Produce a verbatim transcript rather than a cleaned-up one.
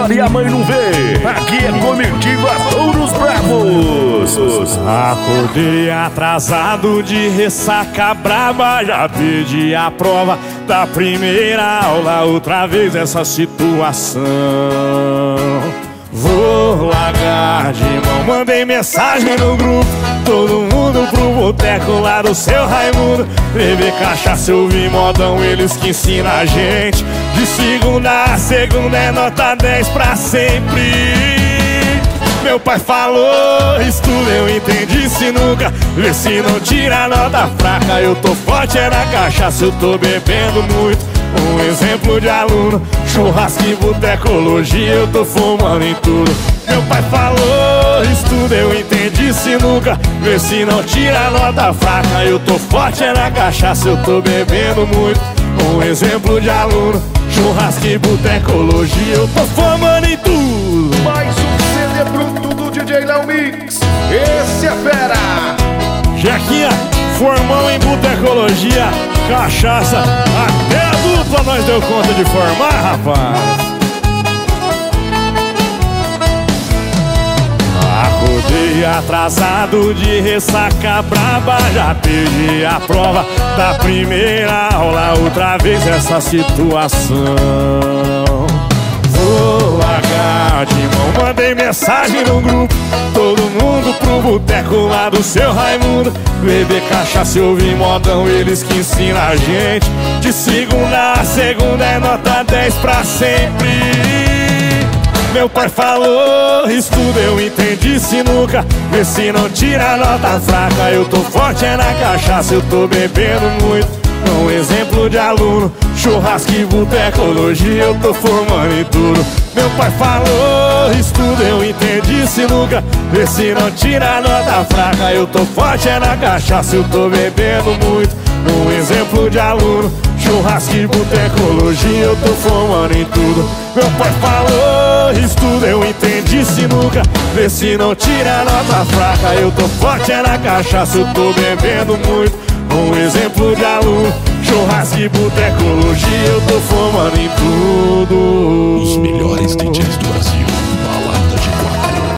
melhor e a mãe não vê. Aqui é Comitiva Touros Bravos. Acordei atrasado de ressaca braba, já perdi a prova da primeira aula. Outra vez essa situação, vou largar de mão. Mandei mensagem no grupo, todo mundo pro boteco lá do seu Raimundo. Beber cachaça, ouvir modão, eles que ensinam a gente. De segunda a segunda é nota dez pra sempre. Meu pai falou, estuda, eu entendi sinuca. Vê se não tira a nota fraca. Eu tô forte é na cachaça, eu tô bebendo muito. Um exemplo de aluno, churrasco e botecologia, eu tô fumando em tudo. Meu pai falou, estuda, eu entendi sinuca. Vê se não tira a nota fraca. Eu tô forte é na cachaça, eu tô bebendo muito. Um exemplo de aluno, churrasco e botecologia, eu tô fumando em tudo. Mais um C D bruto do D J Léo Mix. Esse é fera. Jequinha, formão em botecologia, cachaça, até a dupla nós deu conta de formar, rapaz. Acordei atrasado de ressaca braba, já perdi a prova da primeira aula. Outra vez essa situação, vou largar de mão. Mandei mensagem no grupo, todo mundo pro boteco lá do seu Raimundo. Beber cachaça e ouvir modão, eles que ensinam a gente. De segunda a segunda é nota dez pra sempre. Meu pai falou, estuda, eu entendi sinuca. Vê se não tira a nota fraca. Eu tô forte é na cachaça, eu tô bebendo muito. Um exemplo de aluno, churrasco e botecologia, eu tô formando em tudo. Meu pai falou, estuda, eu entendi sinuca. Vê se não tira a nota fraca. Eu tô forte é na cachaça, eu tô bebendo muito. Um exemplo de aluno, churrasco e botecologia, eu tô fumando em tudo. Meu pai falou, estuda, eu entendi sinuca. Vê se não tira a nota fraca. Eu tô forte é na cachaça, eu tô bebendo muito. Um exemplo de aluno, churrasco e botecologia, eu tô fumando em tudo. Os melhores D Js do Brasil.